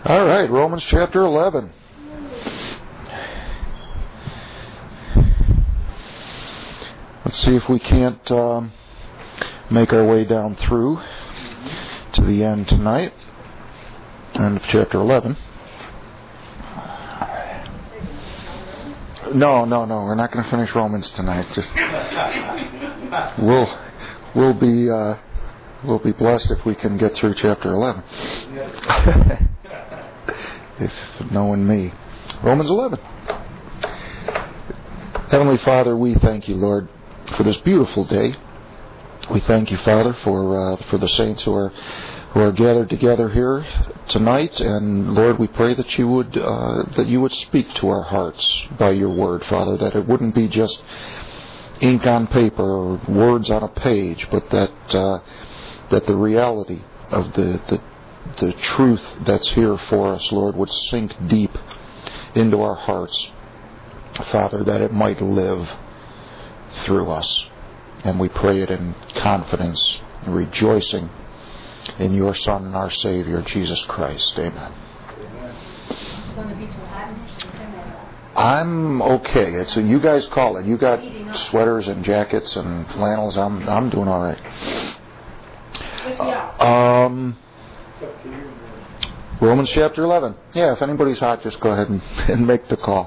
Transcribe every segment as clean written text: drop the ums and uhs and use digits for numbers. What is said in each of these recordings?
All right, Romans chapter 11. Let's see if we can't make our way down through to the end tonight. End of chapter 11. No, we're not going to finish Romans tonight. Just we'll be blessed if we can get through chapter 11. If knowing me. Romans 11. Heavenly Father, we thank you, Lord, for this beautiful day. We thank you, Father, for the saints who are gathered together here tonight, and Lord, we pray that you would speak to our hearts by your word, Father, that it wouldn't be just ink on paper or words on a page, but that the reality of the truth that's here for us, Lord, would sink deep into our hearts, Father, that it might live through us. And we pray it in confidence and rejoicing in your Son and our Savior, Jesus Christ. Amen. I'm okay. It's you guys call it. You got sweaters and jackets and flannels. I'm doing all right. Romans chapter 11. Yeah, if anybody's hot, just go ahead and make the call.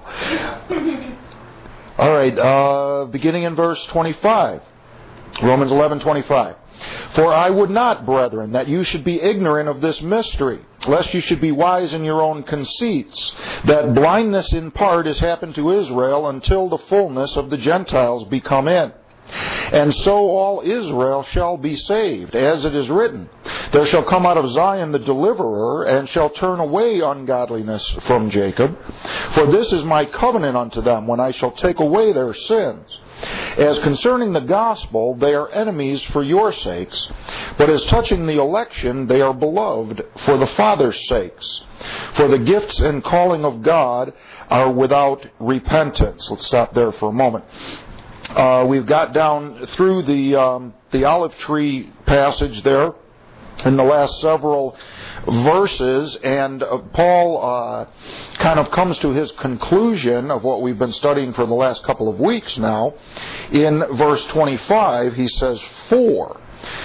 All right, beginning in verse 25. Romans 11:25. For I would not, brethren, that you should be ignorant of this mystery, lest you should be wise in your own conceits, that blindness in part has happened to Israel until the fullness of the Gentiles be come in. And so all Israel shall be saved, as it is written, there shall come out of Zion the deliverer, and shall turn away ungodliness from Jacob. For this is my covenant unto them, when I shall take away their sins. As concerning the gospel, they are enemies for your sakes, but as touching the election, they are beloved for the Father's sakes. For the gifts and calling of God are without repentance. Let's stop there for a moment. We've got down through the olive tree passage there in the last several verses, and Paul kind of comes to his conclusion of what we've been studying for the last couple of weeks now. In verse 25, he says, "For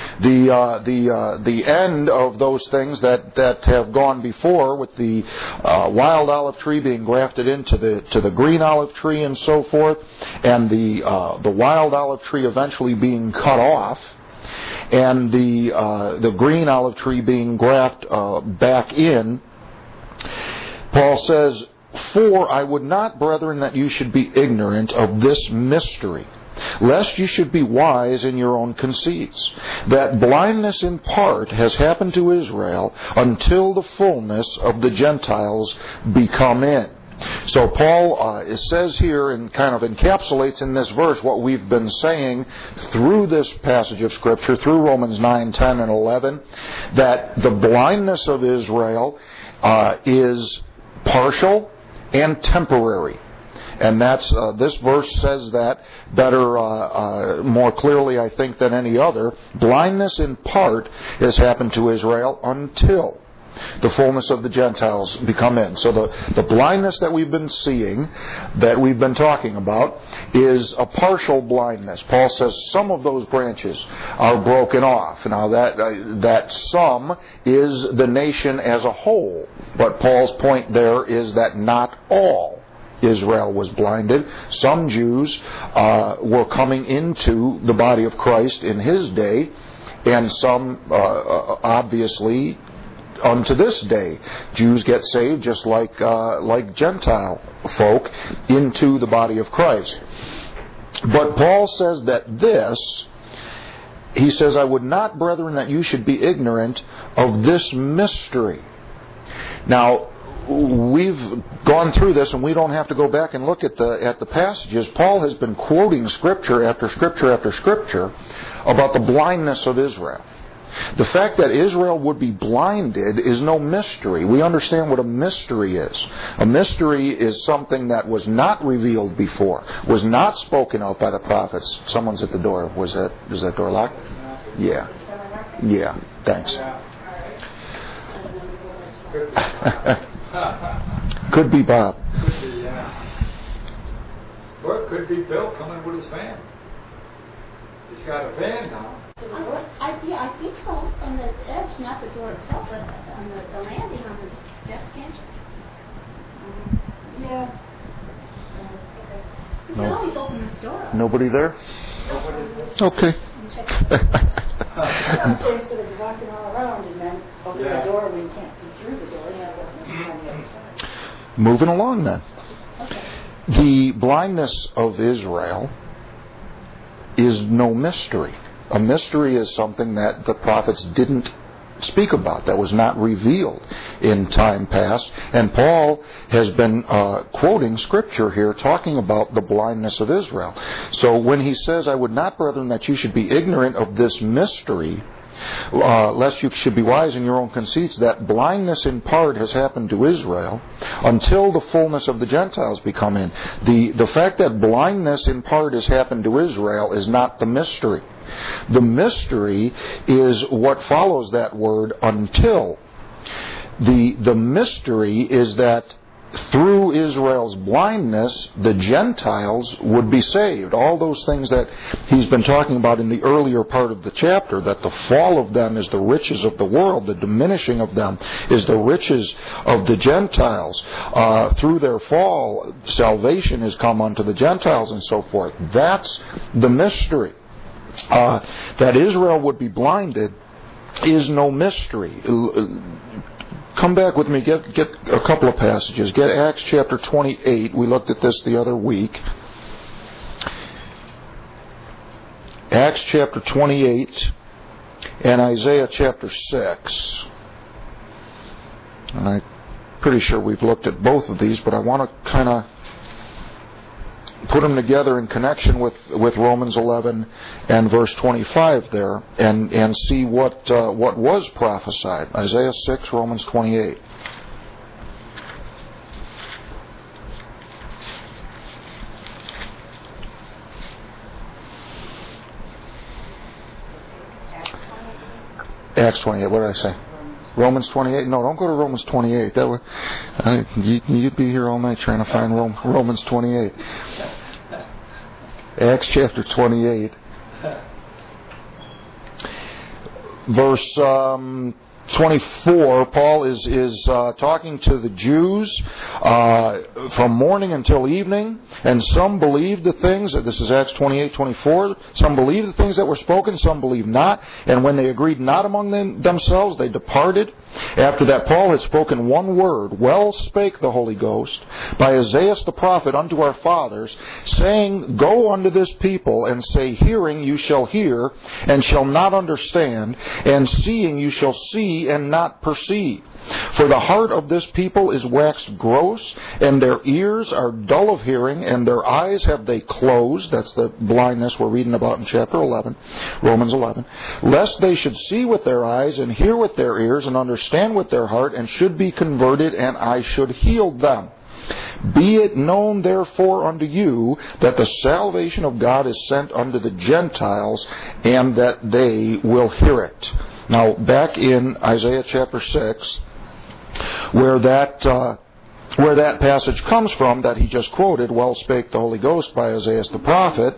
the end of those things that have gone before, with the wild olive tree being grafted into the green olive tree and so forth, and the wild olive tree eventually being cut off, and the green olive tree being grafted back in." Paul says, "For I would not, brethren, that you should be ignorant of this mystery, lest you should be wise in your own conceits, that blindness in part has happened to Israel until the fullness of the Gentiles be come in." So Paul it says here, and kind of encapsulates in this verse what we've been saying through this passage of Scripture, through Romans 9, 10, and 11, that the blindness of Israel is partial and temporary. And that's this verse says that better, more clearly, I think, than any other. Blindness in part has happened to Israel until the fullness of the Gentiles become in. So the blindness that we've been seeing, that we've been talking about, is a partial blindness. Paul says some of those branches are broken off. Now that some is the nation as a whole. But Paul's point there is that not all Israel was blinded. Some Jews were coming into the body of Christ in his day, and some obviously unto this day, Jews get saved just like Gentile folk into the body of Christ. But Paul says that he says, "I would not, brethren, that you should be ignorant of this mystery." Now, we've gone through this, and we don't have to go back and look at the passages. Paul has been quoting Scripture after Scripture after Scripture about the blindness of Israel. The fact that Israel would be blinded is no mystery. We understand what a mystery is. A mystery is something that was not revealed before, was not spoken of by the prophets. Someone's at the door. Is that door locked? Yeah. Thanks. Could be Bob. Could be, yeah. Or it could be Bill coming with his van. He's got a van now. I think so. On the edge, not the door itself, but on the landing on the deck, can't you? Yeah. You can always open this door up. Nobody there? Okay. Instead of walking all around and then open the door when you can't see through the door, you have to open it on the other side. Moving along then. Okay. The blindness of Israel is no mystery. A mystery is something that the prophets didn't speak about, that was not revealed in time past. And Paul has been quoting Scripture here, talking about the blindness of Israel. So when he says, I would not, brethren, that you should be ignorant of this mystery, lest you should be wise in your own conceits, that blindness in part has happened to Israel until the fullness of the Gentiles become in. The fact that blindness in part has happened to Israel is not the mystery. The mystery is what follows that word, until. The mystery is that through Israel's blindness, the Gentiles would be saved. All those things that he's been talking about in the earlier part of the chapter, that the fall of them is the riches of the world, the diminishing of them is the riches of the Gentiles. Through their fall, salvation has come unto the Gentiles and so forth. That's the mystery. That Israel would be blinded is no mystery. Come back with me, get a couple of passages. Get Acts chapter 28. We looked at this the other week. Acts chapter 28 and Isaiah chapter 6. And I'm pretty sure we've looked at both of these, but I want to kind of put them together in connection with Romans 11 and verse 25 there, and see what was prophesied. Isaiah 6, Romans 28. Acts 28. What did I say? Romans 28? No, don't go to Romans 28. That would, you'd be here all night trying to find Romans 28. Acts chapter 28, verse 24. Paul is talking to the Jews from morning until evening, and some believed the things. This is Acts 28:24. Some believed the things that were spoken, some believed not. And when they agreed not among themselves, they departed. After that, Paul had spoken one word. Well spake the Holy Ghost by Isaiah the prophet unto our fathers, saying, Go unto this people, and say, Hearing you shall hear, and shall not understand, and seeing you shall see, and not perceive. For the heart of this people is waxed gross, and their ears are dull of hearing, and their eyes have they closed. That's the blindness we're reading about in chapter 11, Romans 11. Lest they should see with their eyes, and hear with their ears, and understand with their heart, and should be converted, and I should heal them. Be it known therefore unto you that the salvation of God is sent unto the Gentiles, and that they will hear it. Now, back in Isaiah chapter 6, where that passage comes from that he just quoted, well spake the Holy Ghost by Isaiah the prophet,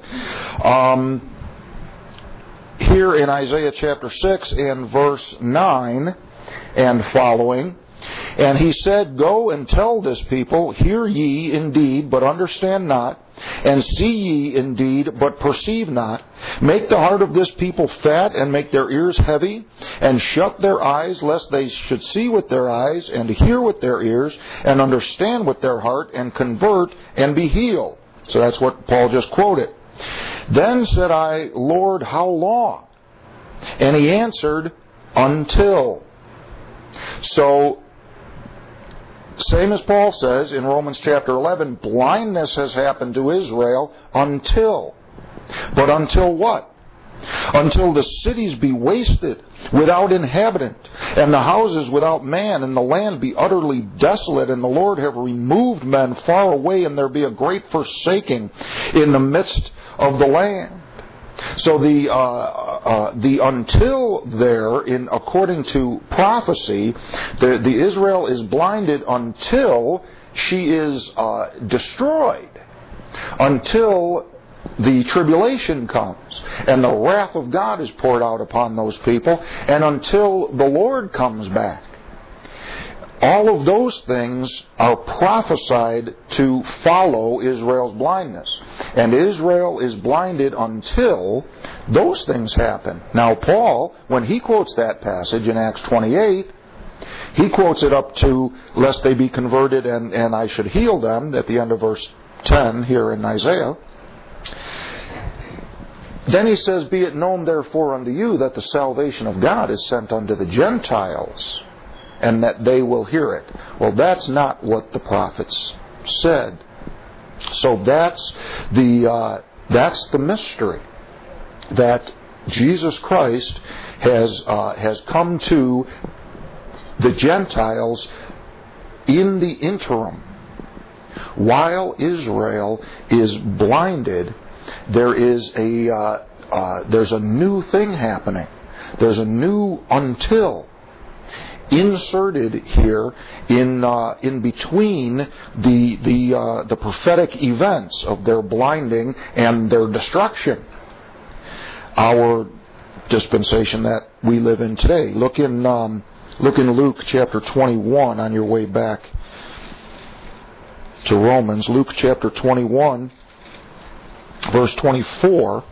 here in Isaiah chapter 6 and verse 9 and following, and he said, Go and tell this people, hear ye indeed, but understand not, and see ye indeed, but perceive not. Make the heart of this people fat, and make their ears heavy, and shut their eyes, lest they should see with their eyes, and hear with their ears, and understand with their heart, and convert, and be healed. So that's what Paul just quoted. Then said I, Lord, how long? And he answered, Until. So, same as Paul says in Romans chapter 11, blindness has happened to Israel until. But until what? Until the cities be wasted without inhabitant, and the houses without man, and the land be utterly desolate, and the Lord have removed men far away, and there be a great forsaking in the midst of the land. So the until there, according to prophecy, the Israel is blinded until she is destroyed, until the tribulation comes and the wrath of God is poured out upon those people, and until the Lord comes back. All of those things are prophesied to follow Israel's blindness. And Israel is blinded until those things happen. Now Paul, when he quotes that passage in Acts 28, he quotes it up to, lest they be converted and I should heal them, at the end of verse 10 here in Isaiah. Then he says, be it known therefore unto you that the salvation of God is sent unto the Gentiles, and that they will hear it. Well, that's not what the prophets said. So that's the mystery, that Jesus Christ has come to the Gentiles in the interim. While Israel is blinded, there's a new thing happening. There's a new until inserted here in between the prophetic events of their blinding and their destruction. Our dispensation that we live in today. Look in Luke chapter 21 on your way back to Romans. Luke chapter 21, verse 24.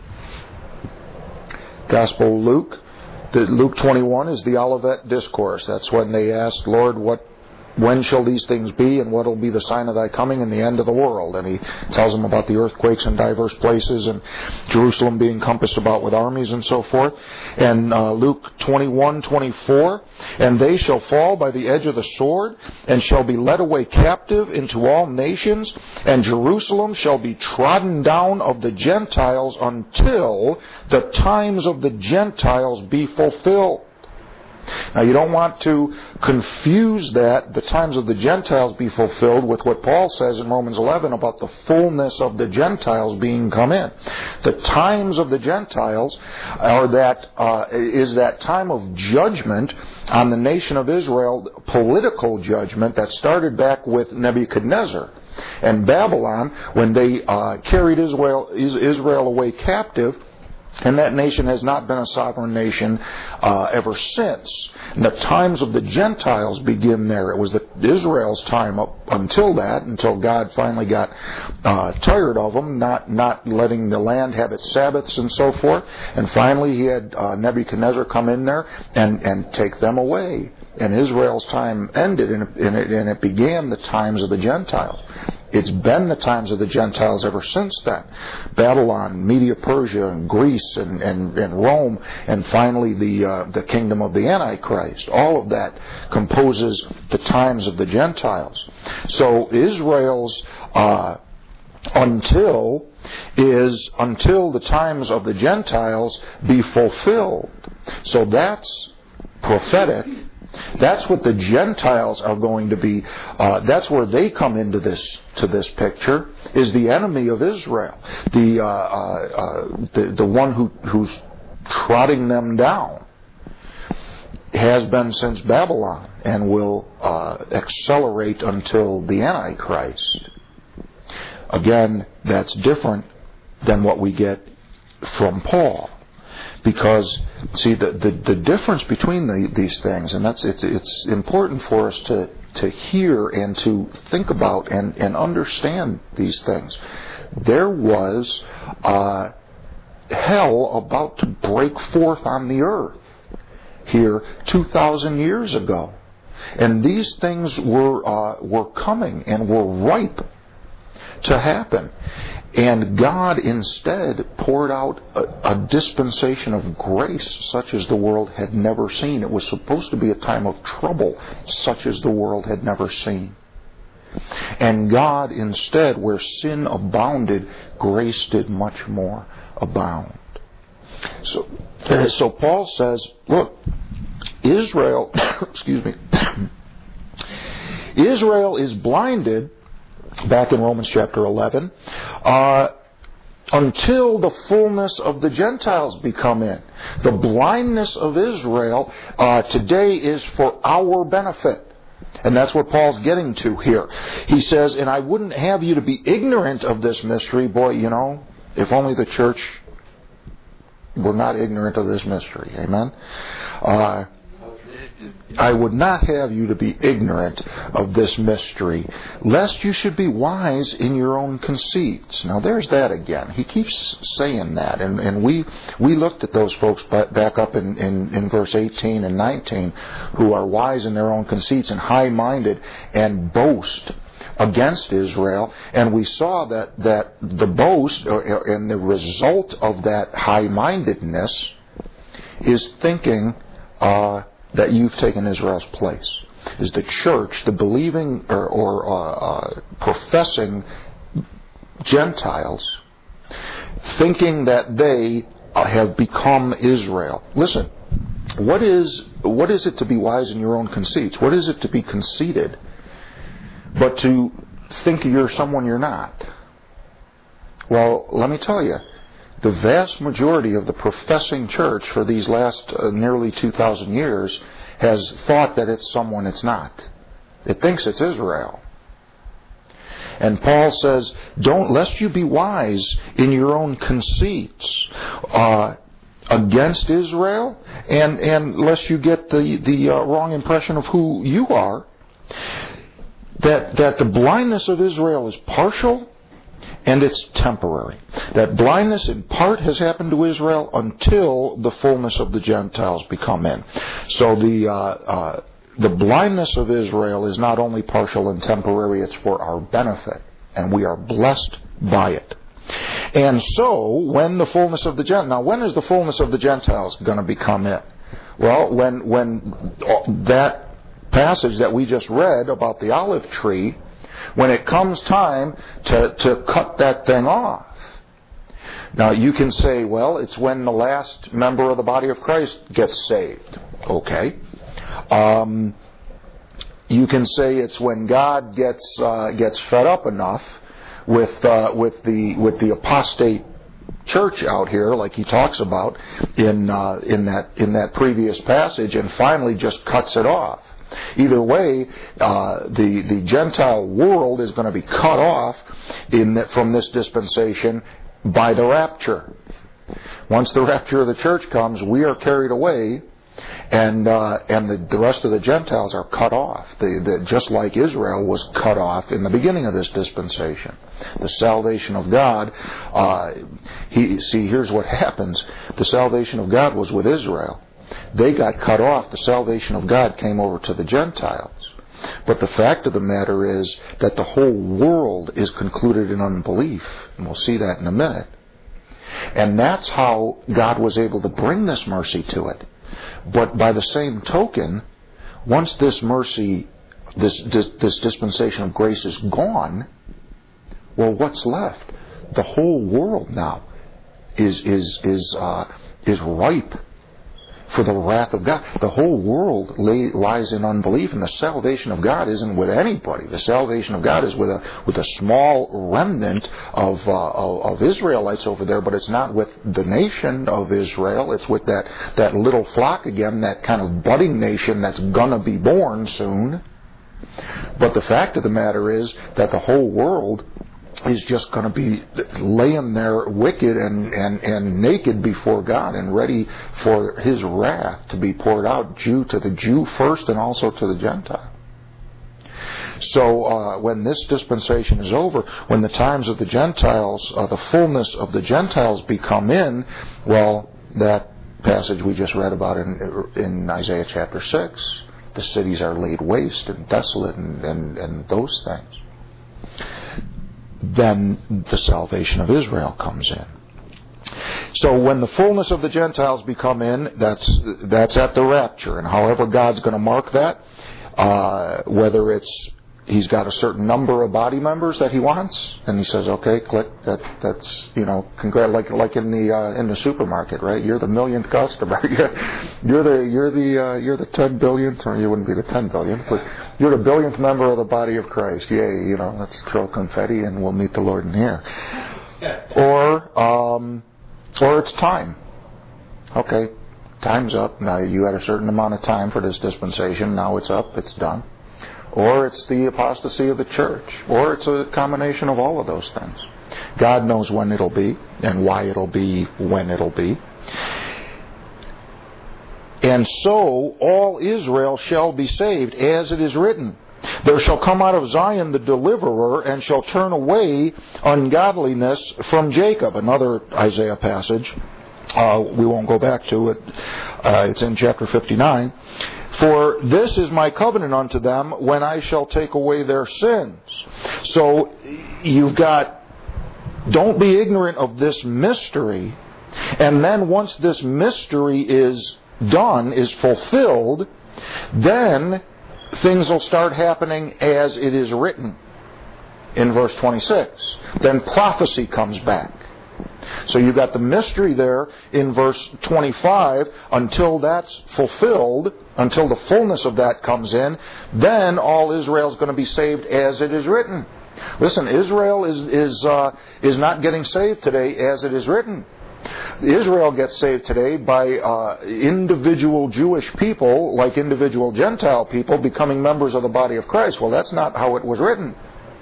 Gospel of Luke. Luke 21 is the Olivet Discourse. That's when they asked, Lord, when shall these things be, and what will be the sign of thy coming and the end of the world? And he tells them about the earthquakes in diverse places and Jerusalem being compassed about with armies and so forth. And Luke 21:24, and they shall fall by the edge of the sword, and shall be led away captive into all nations, and Jerusalem shall be trodden down of the Gentiles until the times of the Gentiles be fulfilled. Now, you don't want to confuse that, the times of the Gentiles be fulfilled, with what Paul says in Romans 11 about the fullness of the Gentiles being come in. The times of the Gentiles is that time of judgment on the nation of Israel, political judgment that started back with Nebuchadnezzar and Babylon when they carried Israel away captive. And that nation has not been a sovereign nation ever since. And the times of the Gentiles begin there. It was Israel's time up until God finally got tired of them, not letting the land have its Sabbaths and so forth. And finally he had Nebuchadnezzar come in there and take them away. And Israel's time ended, and it began the times of the Gentiles. It's been the times of the Gentiles ever since then. Babylon, Media Persia, and Greece, and Rome, and finally the kingdom of the Antichrist. All of that composes the times of the Gentiles. So Israel's until the times of the Gentiles be fulfilled. So that's prophetic. That's what the Gentiles are going to be. That's where they come into this picture, is the enemy of Israel, the one who's trotting them down, has been since Babylon and will accelerate until the Antichrist. Again, that's different than what we get from Paul. Because, see, the difference between these things, and it's important for us to hear and to think about and understand these things. There was hell about to break forth on the earth here 2,000 years ago. And these things were coming and were ripe to happen. And God instead poured out a dispensation of grace such as the world had never seen. It was supposed to be a time of trouble such as the world had never seen. And God instead, where sin abounded, grace did much more abound. So Paul says, look, Israel, Israel is blinded, back in Romans chapter 11, until the fullness of the Gentiles become in. The blindness of Israel today is for our benefit. And that's what Paul's getting to here. He says, and I wouldn't have you to be ignorant of this mystery. Boy, if only the church were not ignorant of this mystery. Amen? I would not have you to be ignorant of this mystery, lest you should be wise in your own conceits. Now there's that again. He keeps saying that. And we looked at those folks back up in verse 18 and 19 who are wise in their own conceits and high-minded and boast against Israel. And we saw that the boast and the result of that high-mindedness is thinking that you've taken Israel's place. Is the church, the believing or professing Gentiles, thinking that they have become Israel. Listen, what is it to be wise in your own conceits? What is it to be conceited? But to think you're someone you're not. Well, let me tell you, the vast majority of the professing church for these last nearly 2,000 years has thought that it's someone it's not. It thinks it's Israel. And Paul says, lest you be wise in your own conceits against Israel, and lest you get the wrong impression of who you are, that the blindness of Israel is partial, and it's temporary. That blindness in part has happened to Israel until the fullness of the Gentiles become in. So the blindness of Israel is not only partial and temporary, it's for our benefit. And we are blessed by it. And so, when the fullness of the Gentiles... Now, when is the fullness of the Gentiles going to become in? Well, when that passage that we just read about the olive tree, when it comes time to cut that thing off. Now you can say, well, it's when the last member of the body of Christ gets saved. Okay. You can say it's when God gets fed up enough with the apostate church out here, like he talks about in that previous passage, and finally just cuts it off. Either way, the Gentile world is going to be cut off from this dispensation by the rapture. Once the rapture of the church comes, we are carried away, and the rest of the Gentiles are cut off. Just like Israel was cut off in the beginning of this dispensation. The salvation of God, here's what happens. The salvation of God was with Israel. They got cut off. The salvation of God came over to the Gentiles. But the fact of the matter is that the whole world is concluded in unbelief. And we'll see that in a minute. And that's how God was able to bring this mercy to it. But by the same token, once this mercy, this dispensation of grace is gone, well, what's left? The whole world now is ripe for the wrath of God. The whole world lies in unbelief, and the salvation of God isn't with anybody. The salvation of God is with a small remnant of Israelites over there, but it's not with the nation of Israel. It's with that little flock again, that kind of budding nation that's gonna be born soon. But the fact of the matter is that the whole world is just going to be laying there wicked and naked before God and ready for His wrath to be poured out, to the Jew first and also to the Gentile. So when this dispensation is over, when the times of the Gentiles, the fullness of the Gentiles become in, well, that passage we just read about in Isaiah chapter 6, the cities are laid waste and desolate and those things. Then the salvation of Israel comes in. So when the fullness of the Gentiles become in, that's at the rapture. And however God's going to mark that, whether it's He's got a certain number of body members that He wants, and He says, okay, click, that's like in the supermarket, right? You're the millionth customer. You're the 10 billionth, or you wouldn't be the 10 billionth, but you're the billionth member of the body of Christ. Yay, let's throw confetti and we'll meet the Lord in here. or it's time. Okay, time's up. Now you had a certain amount of time for this dispensation. Now it's up. It's done. Or it's the apostasy of the church. Or it's a combination of all of those things. God knows when it'll be and why it'll be when it'll be. And so all Israel shall be saved, as it is written. There shall come out of Zion the deliverer, and shall turn away ungodliness from Jacob. Another Isaiah passage. We won't go back to it. It's in chapter 59. For this is my covenant unto them when I shall take away their sins. So you've got, don't be ignorant of this mystery. And then once this mystery is done, is fulfilled, then things will start happening as it is written in verse 26. Then prophecy comes back. So you've got the mystery there in verse 25 until that's fulfilled, until the fullness of that comes in, then all Israel is going to be saved as it is written. Listen, Israel is not getting saved today as it is written. Israel gets saved today by individual Jewish people, like individual Gentile people, becoming members of the body of Christ. Well, that's not how it was written.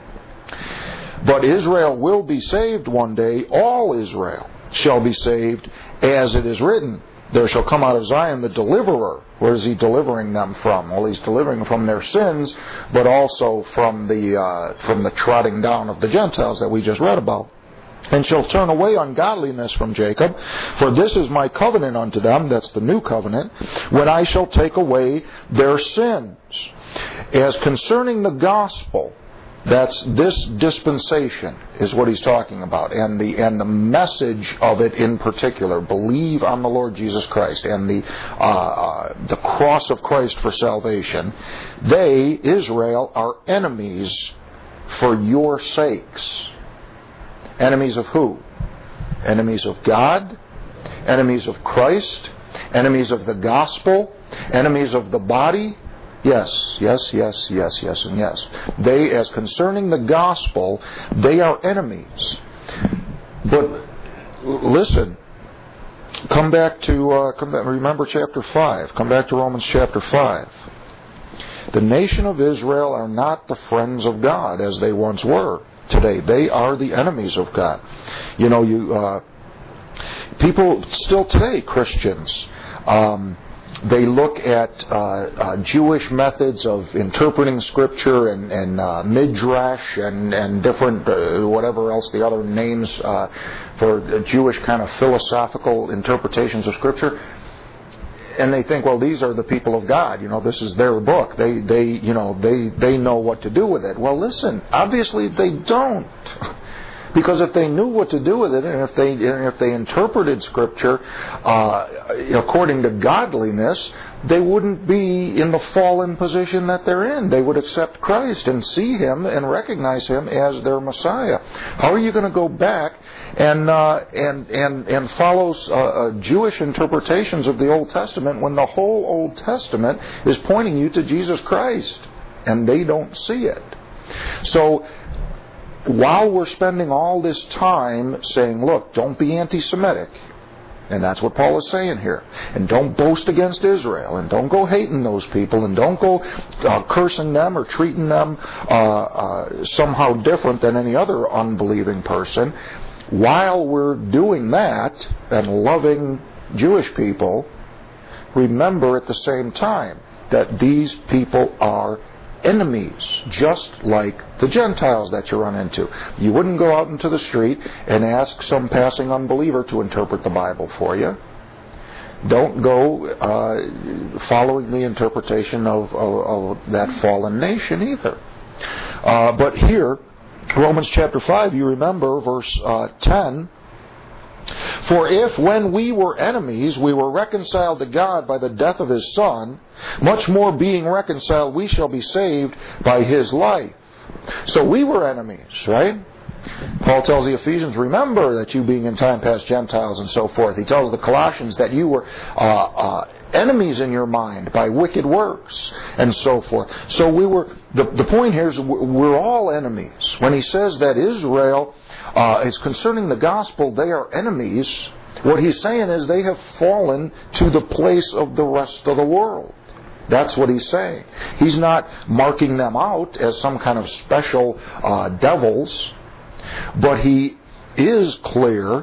But Israel will be saved one day. All Israel shall be saved as it is written. There shall come out of Zion the deliverer. Where is he delivering them from? Well, he's delivering them from their sins, but also from the trotting down of the Gentiles that we just read about. And shall turn away ungodliness from Jacob. For this is my covenant unto them, that's the new covenant, when I shall take away their sins. As concerning the gospel, that's this dispensation is what he's talking about, and the message of it in particular. Believe on the Lord Jesus Christ and the cross of Christ for salvation. They, Israel, are enemies for your sakes. Enemies of who? Enemies of God, enemies of Christ, enemies of the gospel, enemies of the body. Yes, yes, yes, yes, yes, and yes. They, as concerning the gospel, they are enemies. But listen, come back, remember chapter 5. Come back to Romans chapter 5. The nation of Israel are not the friends of God as they once were. Today, they are the enemies of God. You know, people still today, Christians, they look at Jewish methods of interpreting Scripture and midrash and different whatever else the other names for Jewish kind of philosophical interpretations of Scripture, and they think, well, these are the people of God. You know, this is their book. They know what to do with it. Well, listen, obviously they don't. Because if they knew what to do with it, and if they interpreted Scripture according to godliness, they wouldn't be in the fallen position that they're in. They would accept Christ and see Him and recognize Him as their Messiah. How are you going to go back and follow Jewish interpretations of the Old Testament when the whole Old Testament is pointing you to Jesus Christ, and they don't see it? So, while we're spending all this time saying, look, don't be anti-Semitic, and that's what Paul is saying here, and don't boast against Israel, and don't go hating those people, and don't go cursing them or treating them somehow different than any other unbelieving person, while we're doing that and loving Jewish people, remember at the same time that these people are enemies, just like the Gentiles that you run into. You wouldn't go out into the street and ask some passing unbeliever to interpret the Bible for you. Don't go following the interpretation of that fallen nation either. But here, Romans chapter 5, you remember verse 10, for if when we were enemies we were reconciled to God by the death of His Son, much more being reconciled we shall be saved by His life. So we were enemies, right? Paul tells the Ephesians, remember that you being in time past Gentiles and so forth. He tells the Colossians that you were enemies in your mind by wicked works and so forth. So we were, the point here is we're all enemies. When he says that Israel as concerning the gospel, they are enemies, what he's saying is they have fallen to the place of the rest of the world. That's what he's saying. He's not marking them out as some kind of special devils, but he is clear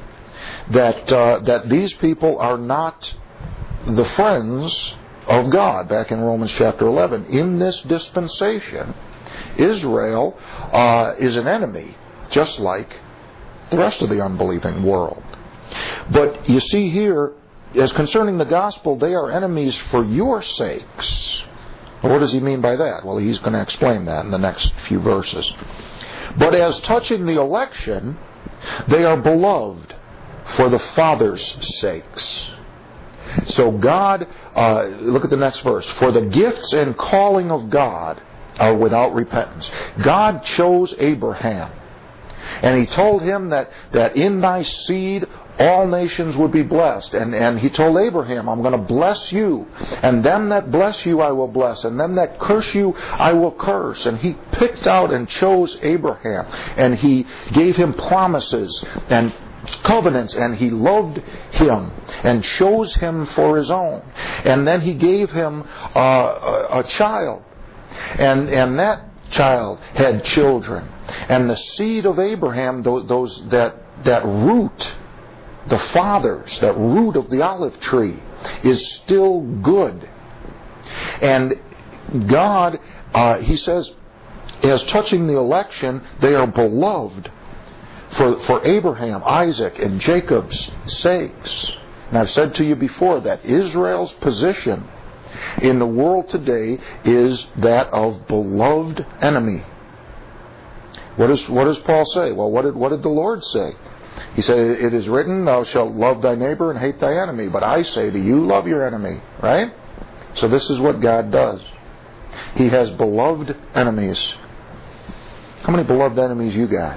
that these people are not the friends of God. Back in Romans chapter 11, in this dispensation, Israel is an enemy, just like the rest of the unbelieving world. But you see here, as concerning the gospel, they are enemies for your sakes. Well, what does he mean by that? Well, he's going to explain that in the next few verses. But as touching the election, they are beloved for the Father's sakes. So God, look at the next verse. For the gifts and calling of God are without repentance. God chose Abraham, and he told him that in thy seed all nations would be blessed. And he told Abraham, I'm going to bless you, and them that bless you I will bless, and them that curse you I will curse. And he picked out and chose Abraham, and he gave him promises and covenants, and he loved him and chose him for his own. And then he gave him a child, and that child had children. And the seed of Abraham, that root, the fathers, that root of the olive tree, is still good. And God, he says, as touching the election, they are beloved for Abraham, Isaac, and Jacob's sakes. And I've said to you before that Israel's position in the world today is that of beloved enemy. What does Paul say? Well, what did the Lord say? He said, it is written, thou shalt love thy neighbor and hate thy enemy. But I say to you, love your enemy. Right? So this is what God does. He has beloved enemies. How many beloved enemies you got?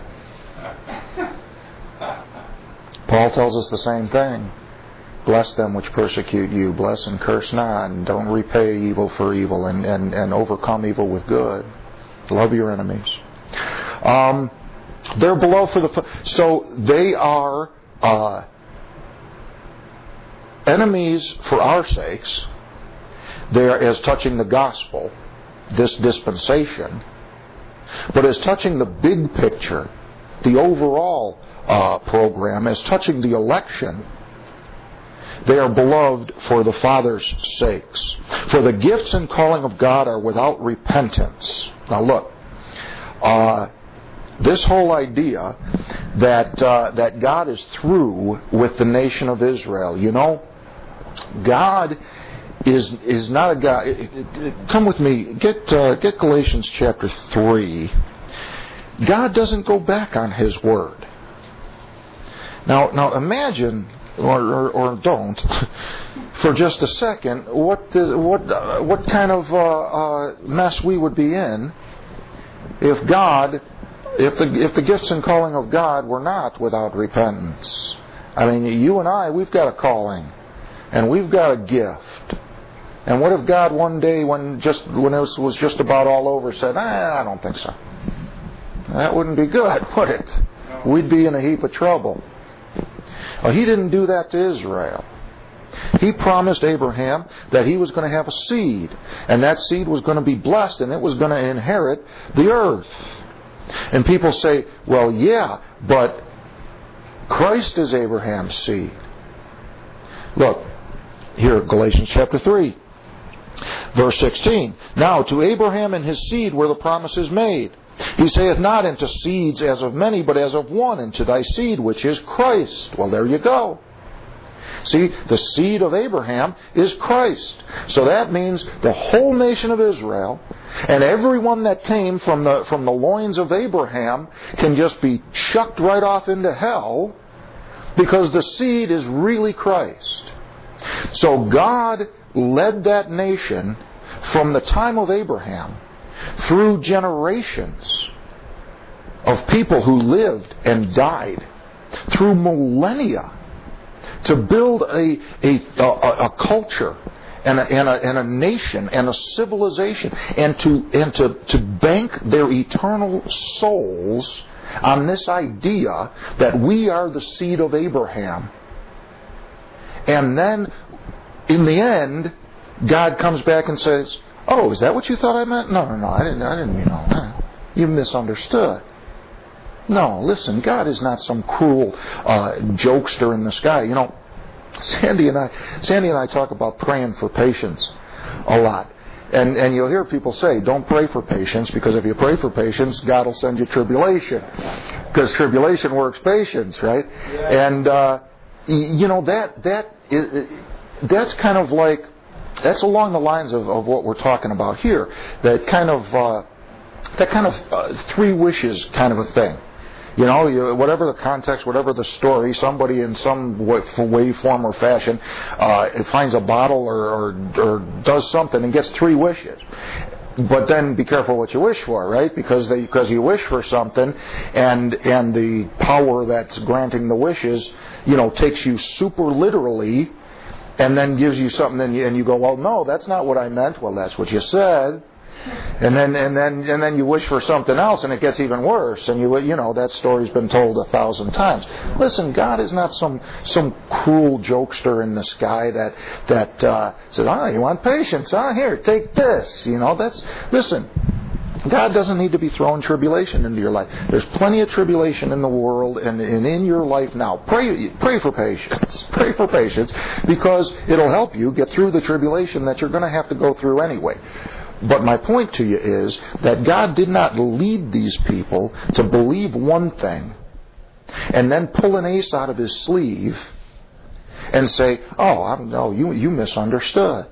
Paul tells us the same thing. Bless them which persecute you. Bless and curse not. And don't repay evil for evil, and overcome evil with good. Love your enemies. They're below for the... So they are enemies for our sakes. They are as touching the gospel, this dispensation. But as touching the big picture, the overall program, as touching the election, they are beloved for the Father's sakes. For the gifts and calling of God are without repentance. Now look, this whole idea that God is through with the nation of Israel, you know, God is not a God. Come with me. Get Galatians chapter 3. God doesn't go back on His word. Now imagine, or don't, for just a second, what kind of mess we would be in if the gifts and calling of God were not without repentance. I mean, you and I, we've got a calling, and we've got a gift. And what if God one day, when it was just about all over, said, I don't think so. That wouldn't be good, would it? We'd be in a heap of trouble. Well, He didn't do that to Israel. He promised Abraham that he was going to have a seed, and that seed was going to be blessed, and it was going to inherit the earth. And people say, well, yeah, but Christ is Abraham's seed. Look, here at Galatians chapter 3, verse 16. Now to Abraham and his seed were the promises made. He saith not into seeds as of many, but as of one, into thy seed, which is Christ. Well, there you go. See, the seed of Abraham is Christ. So that means the whole nation of Israel and everyone that came from the loins of Abraham can just be chucked right off into hell, because the seed is really Christ. So God led that nation from the time of Abraham through generations of people who lived and died, through millennia, to build a culture and a nation and a civilization, and to bank their eternal souls on this idea that we are the seed of Abraham. And then, in the end, God comes back and says, "Oh, is that what you thought I meant? No, I didn't mean all that. You misunderstood." No, listen, God is not some cruel jokester in the sky. You know, Sandy and I talk about praying for patience a lot. And you'll hear people say, don't pray for patience, because if you pray for patience, God will send you tribulation. Because tribulation works patience, right? Yeah. And, you know, that's kind of like, that's along the lines of what we're talking about here. That kind of three wishes kind of a thing. You know, whatever the context, whatever the story, somebody in some way, form, or fashion finds a bottle or does something and gets three wishes. But then be careful what you wish for, right? Because you wish for something, and the power that's granting the wishes, you know, takes you super literally, and then gives you something, and you go, well, no, that's not what I meant. Well, that's what you said. And then you wish for something else, and it gets even worse. And you know that story's been told 1,000 times. Listen, God is not some cruel jokester in the sky that says, you want patience? Here, take this. You know, listen. God doesn't need to be throwing tribulation into your life. There's plenty of tribulation in the world and in your life now. Pray for patience. Pray for patience, because it'll help you get through the tribulation that you're going to have to go through anyway. But my point to you is that God did not lead these people to believe one thing and then pull an ace out of his sleeve and say, no, you misunderstood.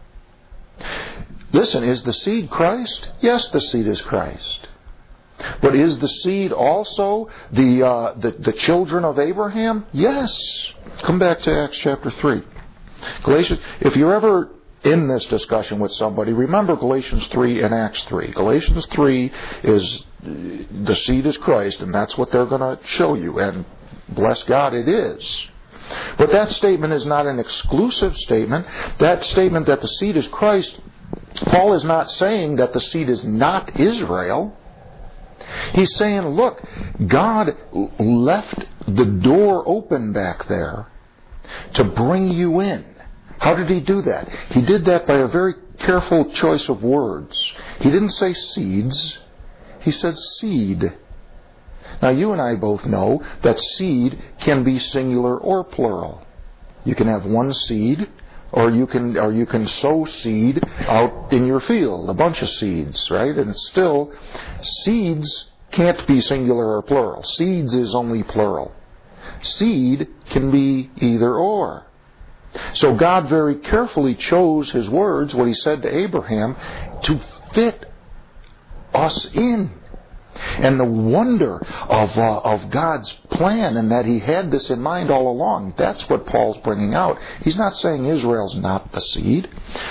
Listen, is the seed Christ? Yes, the seed is Christ. But is the seed also the children of Abraham? Yes. Come back to Acts chapter 3. Galatians, if you're ever in this discussion with somebody, remember Galatians 3 and Acts 3. Galatians 3 is the seed is Christ, and that's what they're going to show you, and bless God it is. But that statement is not an exclusive statement. That statement that the seed is Christ, Paul is not saying that the seed is not Israel. He's saying, look, God left the door open back there to bring you in. How did he do that? He did that by a very careful choice of words. He didn't say seeds. He said seed. Now, you and I both know that seed can be singular or plural. You can have one seed, or you can sow seed out in your field, a bunch of seeds, right? And it's still, seeds can't be singular or plural. Seeds is only plural. Seed can be either or. So God very carefully chose his words, what he said to Abraham, to fit us in. And the wonder of God's plan, and that he had this in mind all along, that's what Paul's bringing out. He's not saying Israel's not the seed.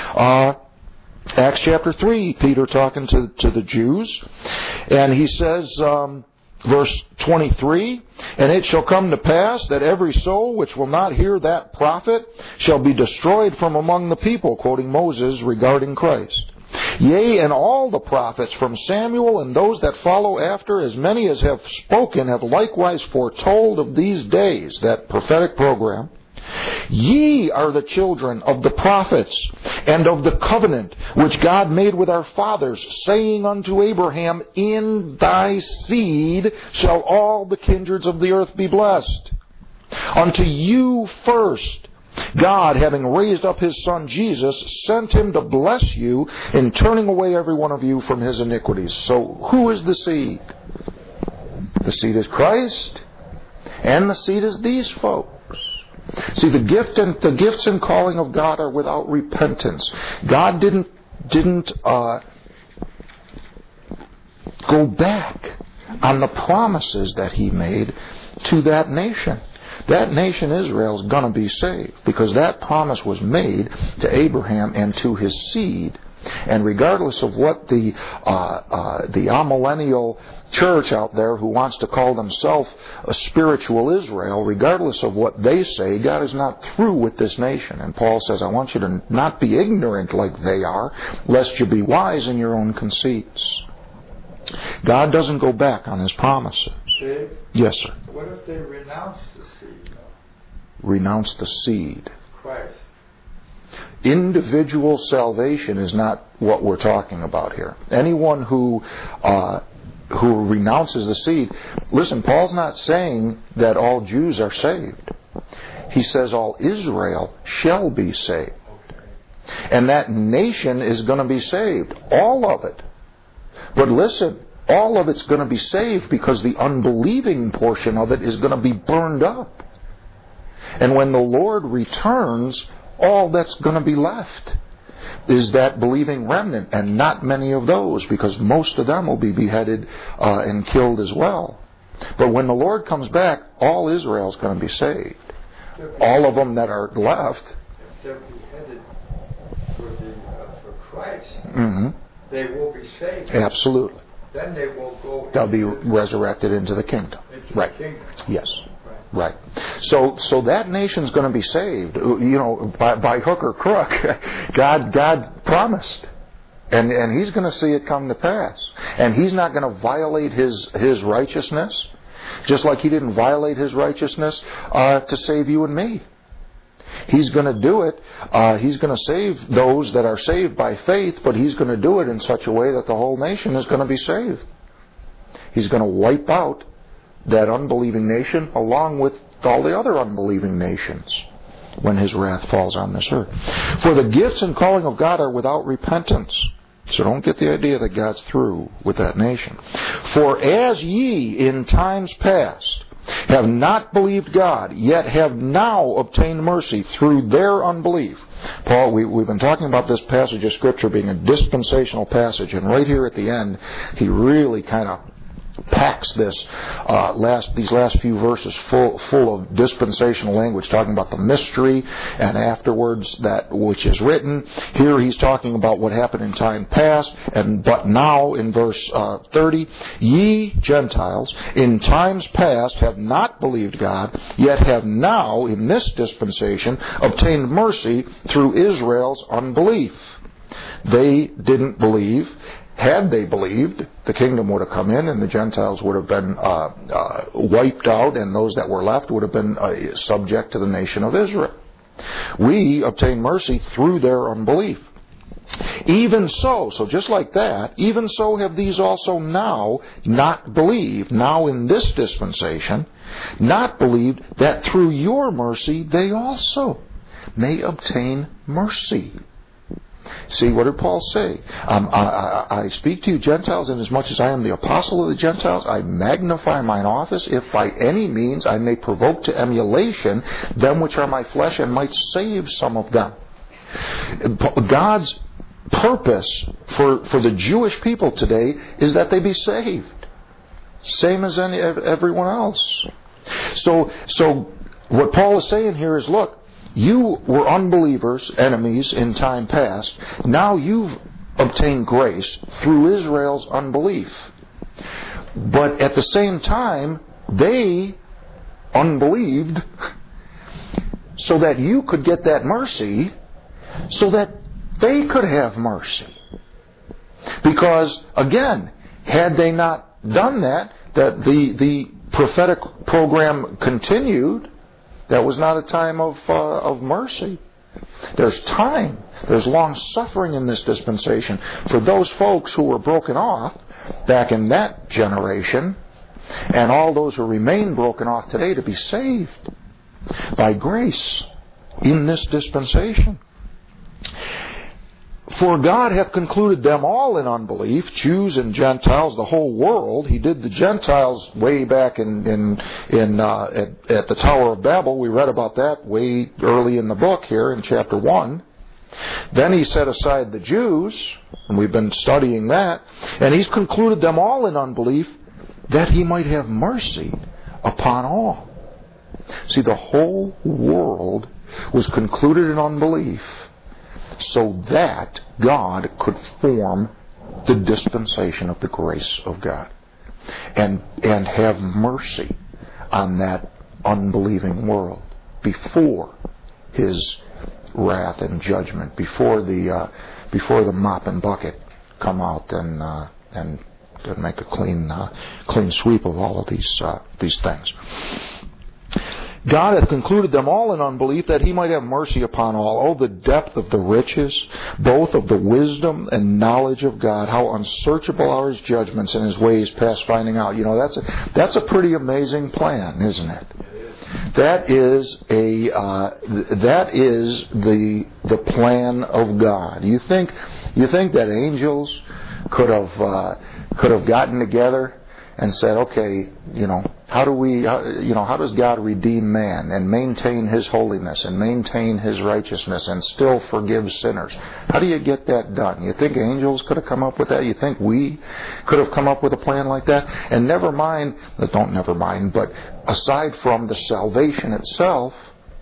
Acts chapter 3, Peter talking to the Jews, and he says, verse 23, and it shall come to pass that every soul which will not hear that prophet shall be destroyed from among the people, quoting Moses regarding Christ. Yea, and all the prophets from Samuel and those that follow after, as many as have spoken, have likewise foretold of these days, that prophetic program. Ye are the children of the prophets and of the covenant which God made with our fathers, saying unto Abraham, in thy seed shall all the kindreds of the earth be blessed. Unto you first, God, having raised up his Son Jesus, sent him to bless you in turning away every one of you from his iniquities. So who is the seed? The seed is Christ, and the seed is these folks. See, the gifts and calling of God are without repentance. God didn't go back on the promises that he made to that nation. That nation, Israel, is going to be saved, because that promise was made to Abraham and to his seed. And regardless of what the amillennial church out there who wants to call themselves a spiritual Israel, regardless of what they say, God is not through with this nation. And Paul says, I want you to not be ignorant like they are, lest you be wise in your own conceits. God doesn't go back on His promises. Dave, Yes, sir. what if they renounce the seed? Renounce the seed. Christ. Individual salvation is not what we're talking about here. Anyone who renounces the seed, listen, Paul's not saying that all Jews are saved. He says all Israel shall be saved. Okay. And that nation is going to be saved. All of it. But listen, all of it's going to be saved because the unbelieving portion of it is going to be burned up. And when the Lord returns, all that's going to be left is that believing remnant, and not many of those, because most of them will be beheaded and killed as well. But when the Lord comes back, all Israel's going to be saved. All of them that are left. If they're beheaded for Christ, Mm-hmm. they will be saved. Absolutely. Then they will go. They'll be resurrected into the kingdom. Into Right. the kingdom. Yes. Right. Right. So that nation's going to be saved. You know, by hook or crook. God promised. And He's going to see it come to pass. And He's not going to violate His righteousness, just like He didn't violate His righteousness to save you and me. He's going to do it. He's going to save those that are saved by faith, but He's going to do it in such a way that the whole nation is going to be saved. He's going to wipe out that unbelieving nation along with all the other unbelieving nations when His wrath falls on this earth. For the gifts and calling of God are without repentance. So don't get the idea that God's through with that nation. For as ye in times past have not believed God, yet have now obtained mercy through their unbelief. Paul, we've been talking about this passage of Scripture being a dispensational passage, and right here at the end, he really kind of packs these last few verses full of dispensational language, talking about the mystery, and afterwards that which is written. Here he's talking about what happened in time past, but now in verse 30, ye Gentiles in times past have not believed God, yet have now in this dispensation obtained mercy through Israel's unbelief. They didn't believe. Had they believed, the kingdom would have come in and the Gentiles would have been wiped out, and those that were left would have been subject to the nation of Israel. We obtain mercy through their unbelief. Even so just like that, even so have these also now not believed, now in this dispensation, not believed, that through your mercy they also may obtain mercy. See, what did Paul say? I speak to you Gentiles, and as much as I am the apostle of the Gentiles, I magnify mine office, if by any means I may provoke to emulation them which are my flesh, and might save some of them. God's purpose for the Jewish people today is that they be saved, same as everyone else. So what Paul is saying here is, look, you were unbelievers, enemies in time past. Now you've obtained grace through Israel's unbelief. But at the same time, they unbelieved so that you could get that mercy, so that they could have mercy. Because, again, had they not done that the prophetic program continued, that was not a time of mercy. There's time. There's long suffering in this dispensation for those folks who were broken off back in that generation, and all those who remain broken off today to be saved by grace in this dispensation. For God hath concluded them all in unbelief, Jews and Gentiles, the whole world. He did the Gentiles way back at the Tower of Babel. We read about that way early in the book here in chapter 1. Then He set aside the Jews, and we've been studying that, and He's concluded them all in unbelief, that He might have mercy upon all. See, the whole world was concluded in unbelief, so that God could form the dispensation of the grace of God and have mercy on that unbelieving world before His wrath and judgment, before the mop and bucket come out and out and make a clean sweep of all of these things. God hath concluded them all in unbelief, that he might have mercy upon all. Oh, the depth of the riches, both of the wisdom and knowledge of God. How unsearchable are his judgments and his ways past finding out. You know, that's a pretty amazing plan, isn't it? That is the plan of God. You think that angels could have gotten together and said, okay, how does God redeem man and maintain his holiness and maintain his righteousness and still forgive sinners? How do you get that done? You think angels could have come up with that? You think we could have come up with a plan like that? And but aside from the salvation itself,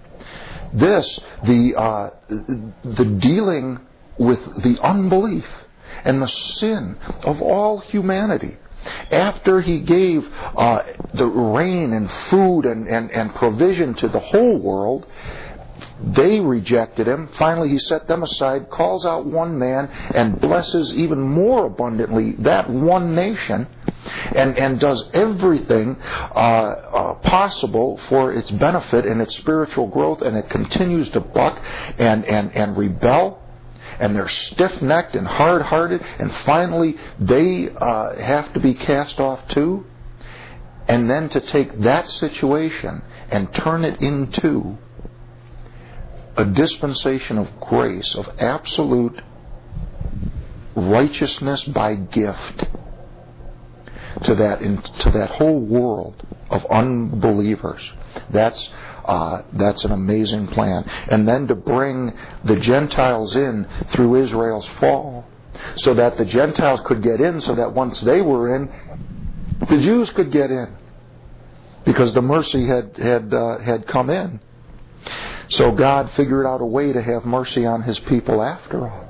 the dealing with the unbelief and the sin of all humanity. After he gave the rain and food and provision to the whole world, they rejected him. Finally, he set them aside, calls out one man, and blesses even more abundantly that one nation, and does everything possible for its benefit and its spiritual growth, and it continues to buck and rebel. And they're stiff-necked and hard-hearted, and finally they have to be cast off too. And then to take that situation and turn it into a dispensation of grace, of absolute righteousness by gift to that whole world of unbelievers. That's an amazing plan. And then to bring the Gentiles in through Israel's fall, so that the Gentiles could get in, so that once they were in, the Jews could get in, because the mercy had come in. So God figured out a way to have mercy on his people after all.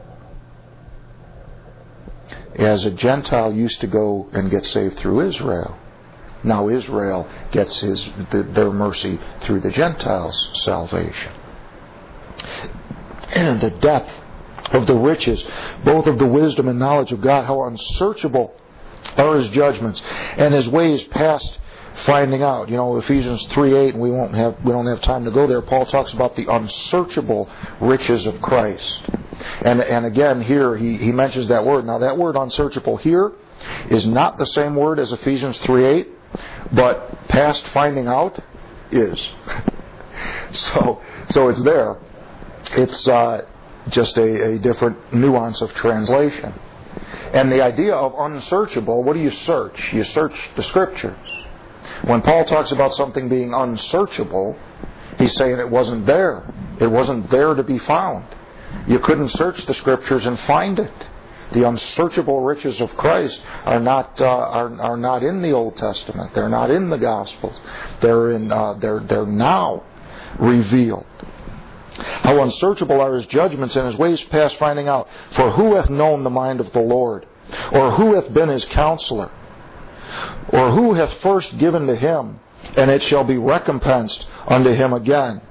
As a Gentile used to go and get saved through Israel, now Israel gets their mercy through the Gentiles' salvation. And the depth of the riches, both of the wisdom and knowledge of God, how unsearchable are his judgments and his ways past finding out. Ephesians 3:8, and we don't have time to go there. Paul talks about the unsearchable riches of Christ. And again here he mentions that word. Now that word unsearchable here is not the same word as Ephesians 3:8, but past finding out is. So it's there. It's just a different nuance of translation. And the idea of unsearchable, what do you search? You search the Scriptures. When Paul talks about something being unsearchable, he's saying it wasn't there. It wasn't there to be found. You couldn't search the Scriptures and find it. The unsearchable riches of Christ are not in the Old Testament. They're not in the Gospels. They're now revealed. How unsearchable are his judgments and his ways past finding out. For who hath known the mind of the Lord? Or who hath been his counselor? Or who hath first given to him, and it shall be recompensed unto him again?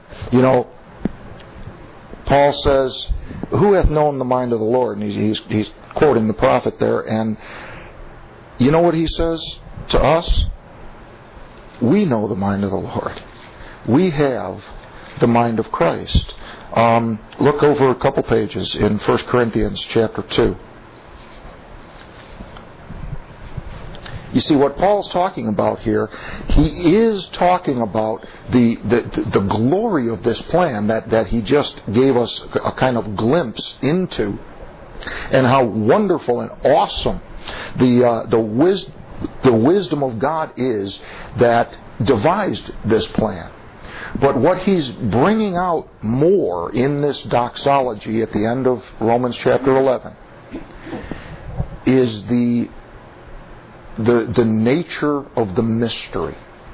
Paul says, who hath known the mind of the Lord? And he's quoting the prophet there. And you know what he says to us? We know the mind of the Lord. We have the mind of Christ. Look over a couple pages in 1 Corinthians chapter 2. You see, what Paul's talking about here, he is talking about the glory of this plan that he just gave us a kind of glimpse into, and how wonderful and awesome the wisdom of God is that devised this plan. But what he's bringing out more in this doxology at the end of Romans chapter 11 is the nature of the mystery,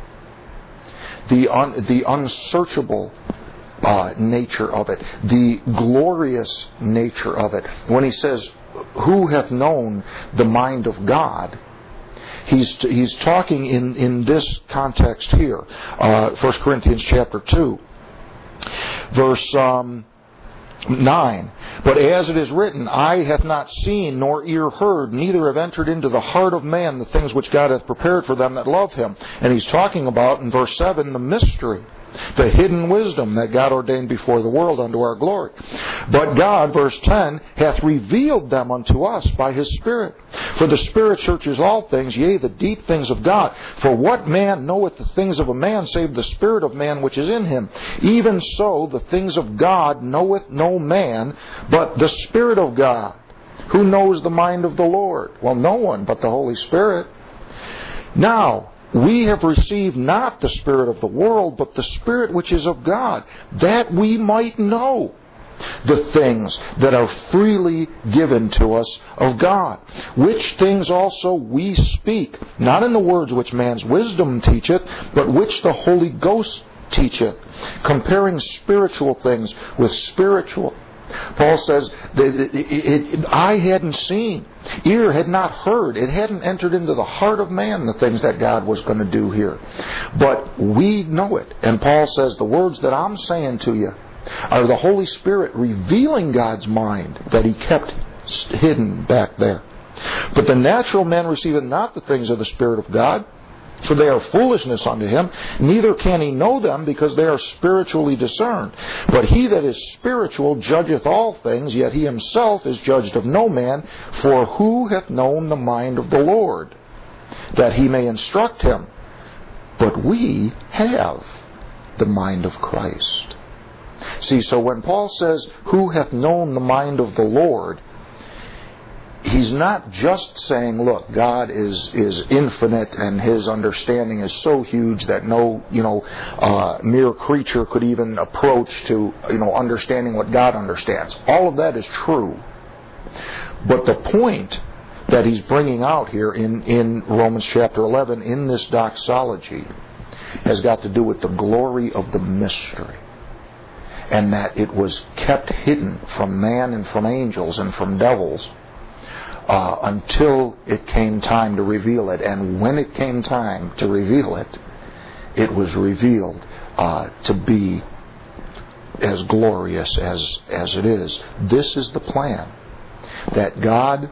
the unsearchable nature of it, the glorious nature of it. When he says, "Who hath known the mind of God?" He's talking in this context here, 1 Corinthians chapter 2, verse 9. But as it is written, eye hath not seen, nor ear heard, neither have entered into the heart of man the things which God hath prepared for them that love Him. And he's talking about, in verse 7, the mystery, the hidden wisdom that God ordained before the world unto our glory. But God, verse 10, hath revealed them unto us by His Spirit. For the Spirit searches all things, yea, the deep things of God. For what man knoweth the things of a man, save the Spirit of man which is in him? Even so, the things of God knoweth no man, but the Spirit of God. Who knows the mind of the Lord? Well, no one but the Holy Spirit. Now, we have received not the spirit of the world, but the Spirit which is of God, that we might know the things that are freely given to us of God, which things also we speak, not in the words which man's wisdom teacheth, but which the Holy Ghost teacheth, comparing spiritual things with spiritual. Paul says, eye hadn't seen, ear had not heard, it hadn't entered into the heart of man the things that God was going to do here. But we know it. And Paul says, the words that I'm saying to you are the Holy Spirit revealing God's mind that He kept hidden back there. But the natural man receiveth not the things of the Spirit of God, for they are foolishness unto him, neither can he know them, because they are spiritually discerned. But he that is spiritual judgeth all things, yet he himself is judged of no man. For who hath known the mind of the Lord, that he may instruct him? But we have the mind of Christ. See, so when Paul says, who hath known the mind of the Lord, he's not just saying, look, God is infinite and His understanding is so huge that no, mere creature could even approach to, understanding what God understands. All of that is true. But the point that he's bringing out here in Romans chapter 11, in this doxology, has got to do with the glory of the mystery. And that it was kept hidden from man and from angels and from devils, until it came time to reveal it. And when it came time to reveal it, it was revealed to be as glorious as it is. This is the plan that God,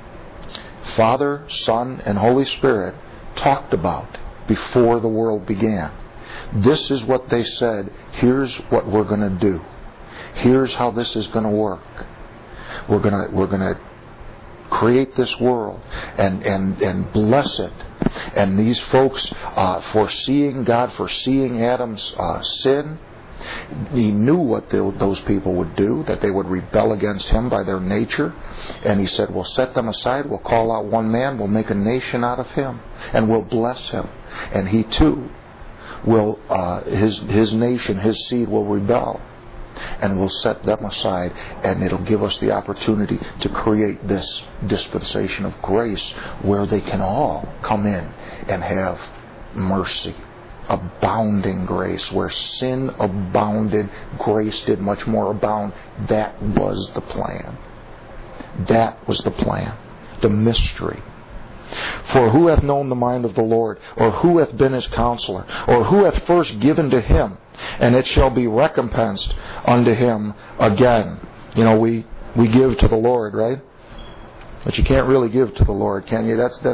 Father, Son, and Holy Spirit talked about before the world began. This is what they said, here's what we're going to do. Here's how this is going to work. We're going to create this world and bless it. And these folks, foreseeing Adam's sin, He knew what those people would do, that they would rebel against Him by their nature. And He said, we'll set them aside, we'll call out one man, we'll make a nation out of him, and we'll bless him. And he too will, his nation, his seed will rebel. And we'll set them aside, and it'll give us the opportunity to create this dispensation of grace where they can all come in and have mercy, abounding grace. Where sin abounded, grace did much more abound. That was the plan. That was the plan. The mystery. For who hath known the mind of the Lord, or who hath been His counselor, or who hath first given to Him, and it shall be recompensed unto him again. We give to the Lord, right? But you can't really give to the Lord, can you? That's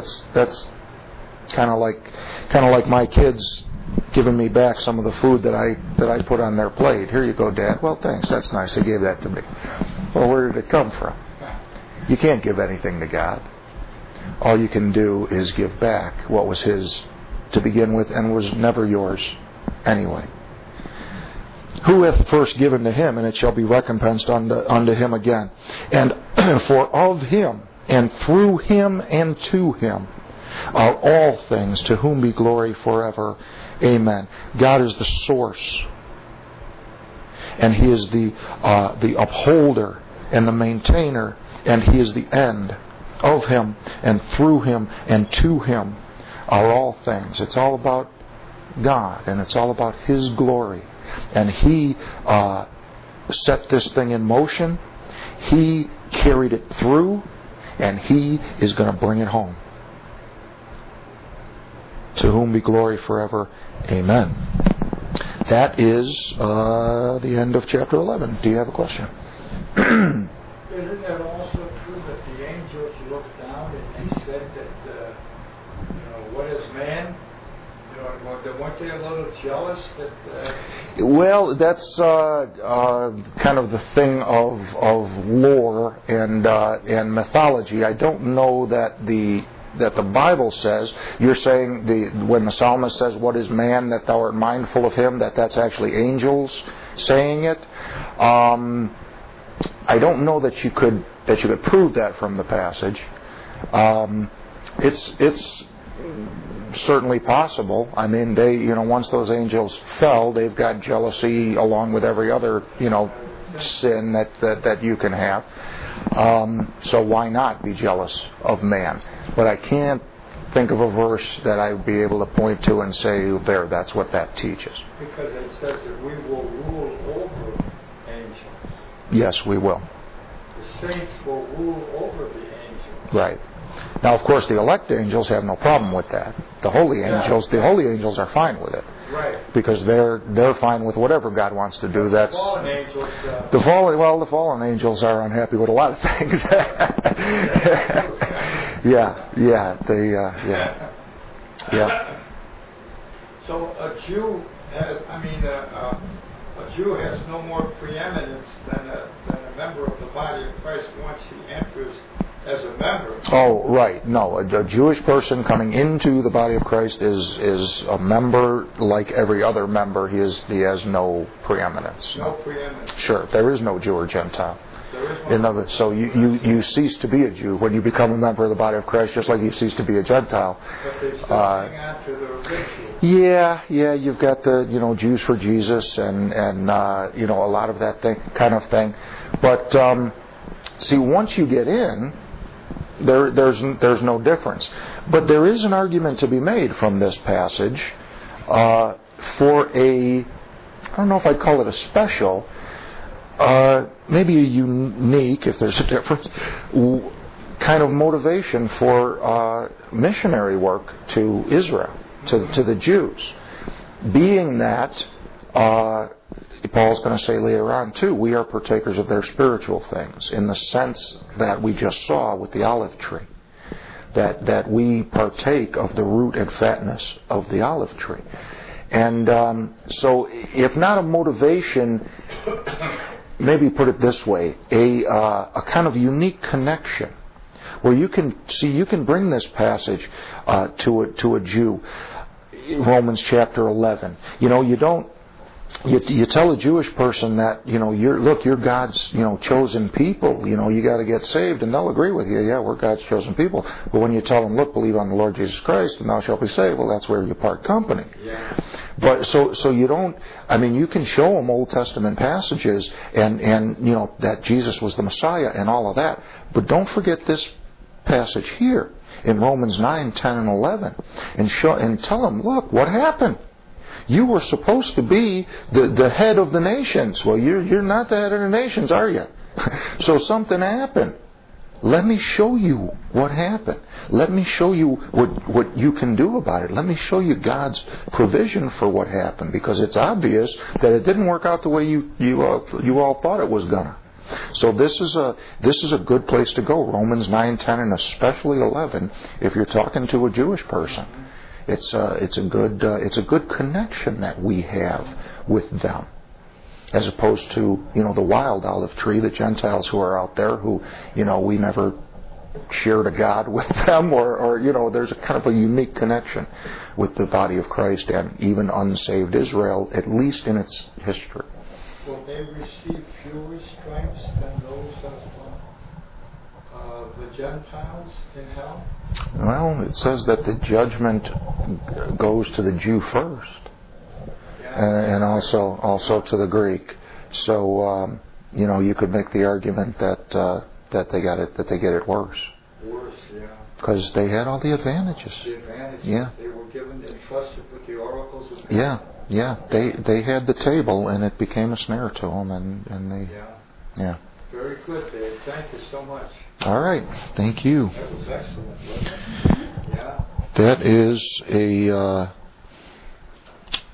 kind of like my kids giving me back some of the food that I put on their plate. Here you go, Dad. Well, thanks. That's nice. They gave that to me. Well, where did it come from? You can't give anything to God. All you can do is give back what was His to begin with and was never yours anyway. Who hath first given to Him, and it shall be recompensed unto him again. And for of Him, and through Him, and to Him, are all things, to whom be glory forever. Amen. God is the source, and He is the upholder and the maintainer, and He is the end. Of Him, and through Him, and to Him are all things. It's all about God, and it's all about His glory. And He set this thing in motion. He carried it through, and He is going to bring it home. To whom be glory forever. Amen. That is the end of chapter 11. Do you have a question? Isn't it also true that the angels looked down and they said that, what is man? Weren't they a little jealous that... Well, that's kind of the thing of lore and mythology. I don't know that the Bible says, you're saying when the psalmist says, "What is man that thou art mindful of him?" that's actually angels saying it. I don't know that you could prove that from the passage. It's certainly possible. I mean, once those angels fell, they've got jealousy along with every other, sin that you can have. So why not be jealous of man? But I can't think of a verse that I would be able to point to and say, that's what that teaches. Because it says that we will rule over angels. Yes, we will. The saints will rule over the angels. Right. Now, of course, the elect angels have no problem with that. The holy angels are fine with it. Right. Because they're fine with whatever God wants to do. That's fallen angels. The fallen angels are unhappy with a lot of things. Yeah. So a Jew has no more preeminence than a member of the body of Christ once he enters as a member. Oh, right. No, a Jewish person coming into the body of Christ is a member like every other member. He has no preeminence. No preeminence. Sure, there is no Jew or Gentile. There is no. So you cease to be a Jew when you become a member of the body of Christ, just like you cease to be a Gentile. But they still hang on to the rituals. Yeah. You've got the Jews for Jesus and a lot of that kind of thing. But see, once you get in, there's no difference. But there is an argument to be made from this passage for I don't know if I'd call it a special, maybe a unique, if there's a difference, kind of motivation for missionary work to Israel, to the Jews. Being that, Paul's going to say later on too, we are partakers of their spiritual things, in the sense that we just saw with the olive tree. That we partake of the root and fatness of the olive tree. And so, if not a motivation, maybe put it this way, a kind of unique connection, where you can bring this passage to a Jew. Romans chapter 11. You tell a Jewish person that, you're God's, chosen people, you got to get saved, and they'll agree with you, yeah, we're God's chosen people. But when you tell them, look, believe on the Lord Jesus Christ, and thou shalt be saved, well, that's where you part company. Yeah. But so you don't, you can show them Old Testament passages and that Jesus was the Messiah and all of that. But don't forget this passage here in Romans 9, 10, and 11, and tell them, look, what happened? You were supposed to be the head of the nations. Well, you're not the head of the nations, are you? So something happened. Let me show you what happened. Let me show you what you can do about it. Let me show you God's provision for what happened, because it's obvious that it didn't work out the way you all thought it was gonna. So this is a good place to go. Romans 9, 10, and especially 11, if you're talking to a Jewish person. It's a good connection that we have with them, as opposed to the wild olive tree, the Gentiles who are out there who we never shared a God with them, or there's a kind of a unique connection with the body of Christ and even unsaved Israel, at least in its history. Will they receive fewer stripes than those of the Gentiles in hell? Well, it says that the judgment goes to the Jew first, and also to the Greek. So you could make the argument that they get it worse. Worse, yeah. Because they had all the advantages. The advantages. Yeah. They were given entrusted with the oracles of God. Yeah. They had the table, and it became a snare to them, and they. Yeah. Very good, Dave. Thank you so much. All right. Thank you. That was excellent, wasn't it? Yeah. That is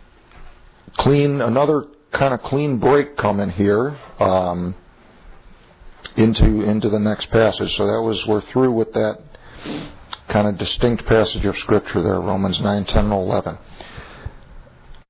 another kind of clean break coming here. into the next passage. So we're through with that kind of distinct passage of Scripture there, Romans 9, 10, and 11.